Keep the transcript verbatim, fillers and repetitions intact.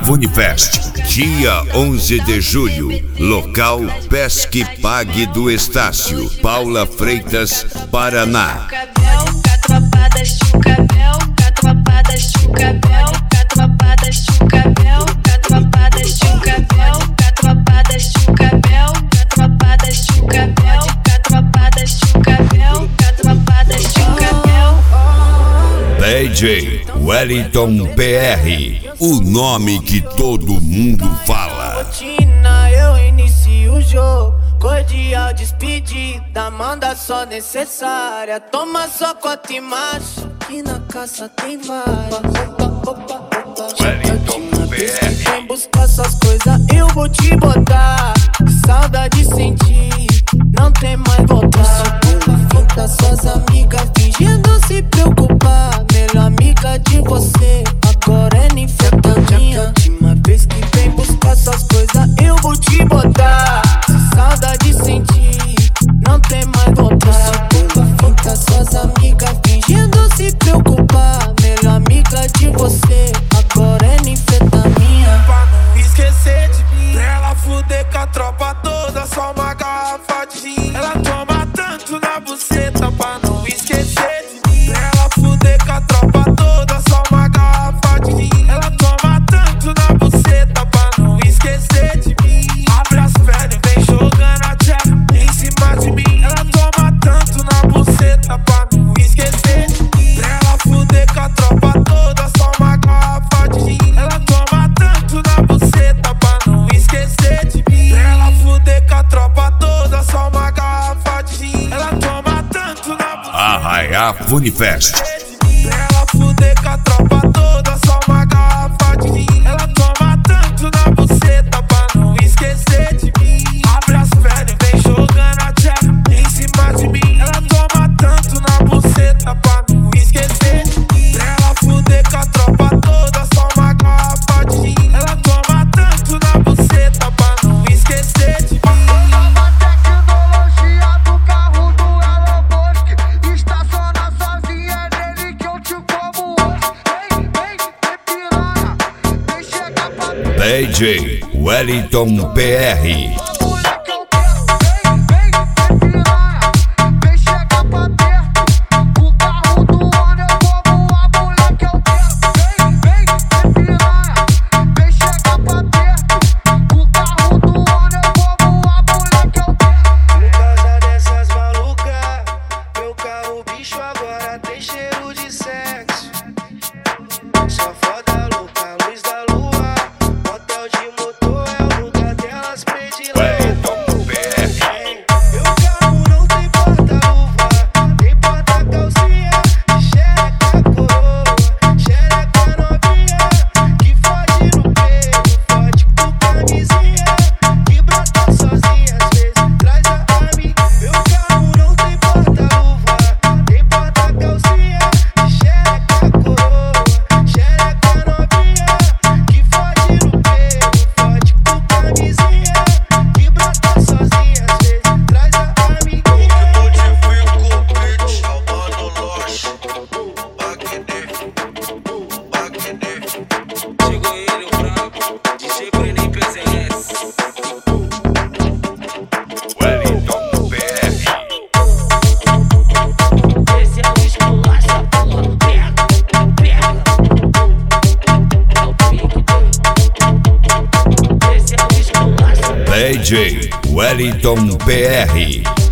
Funifest, dia onze de julho, local Pesque Pague do Estácio, Paula Freitas, Paraná. D J Wellington P R, o nome que todo mundo fala. Rotina, eu inicio o jogo, cordial despedida, manda só necessária. Toma só cota e macho, que na caça tem várias. Opa, opa, opa, Wellington P R. Vem buscar essas coisas, eu vou te botar. Saudade sentir, não tem mais voltar. Finta suas amigas fingindo se preocupar. Melhor amiga de você, agora é ninfetadinha. Última vez que vem buscar essas coisas, eu vou te botar. Se saudade sentir, não tem mais voltar. Finta suas amigas fingindo se preocupar. Melhor amiga de você, agora é ninfetadinha. Pra não esquecer de mim, pra ela fuder com a tropa toda, só uma garrafa de gin. Ela toma tanto na buceta pra não esquecer de mim. Pra ela fuder com a tropa toda, só uma garrafa de gin. Ela toma tanto na buceta pra não esquecer de mim. Abre as pernas e vem jogando a tcheca em cima de mim. Ela toma tanto na buceta pra não esquecer de mim. Pra ela fuder com a tropa toda, só uma garrafa de gin. Ela toma tanto na buceta pra não esquecer de mim. Pra ela fuder com a tropa toda, só uma garrafa de gin. Ela toma tanto na buceta. Arraiá Funifest. Pra ela fuder com a tropa toda, só uma garrafa de gin. Ela toma tanto na buceta pra não esquecer de mim. Abre as pernas e vem jogando a tcheca em cima de mim. Ela toma tanto na buceta pra não esquecer de mim. Pra ela fuder com a tropa toda, só uma garrafa de gin. Ela toma tanto na buceta pra não esquecer de mim. Tecnologia do carro do Elon Musk, estaciona sozinha, é nele que eu te como hoje. Vem, vem, vem piranha, vem chegar pra mim. D J Wellington P R. Moleque, eu quero, vem, vem, vem piranha, vem chegar pra perto. O carro do ano eu como a moleque, eu quero, vem, vem, vem piranha, vem chegar pra perto. O carro do ano eu como a moleque, eu quero. Por causa dessas malucas, meu carro bicho agora tem cheiro de sexo. Só foda louca, luz da lua, motel de motor é o lugar delas prediletas. Wellington P R. Meu carro não tem porta-luva, tem porta-calcinha, xereca coroa, xereca novinha, que fode no peito, fode com camisinha, que brota sozinha, às vezes traz a amiga. Meu carro não tem porta-luva, tem porta-calcinha, xereca coroa, xereca novinha, que fode no peito, fode com camisinha, que brota sozinha, às vezes traz a amiguinha. Chegou ele, o brabo, D J Brenin P C S. Wellington P R. Esse é o esculacha, porra, pega, pega. É o pique, esse é o esculacha. D J Wellington P R.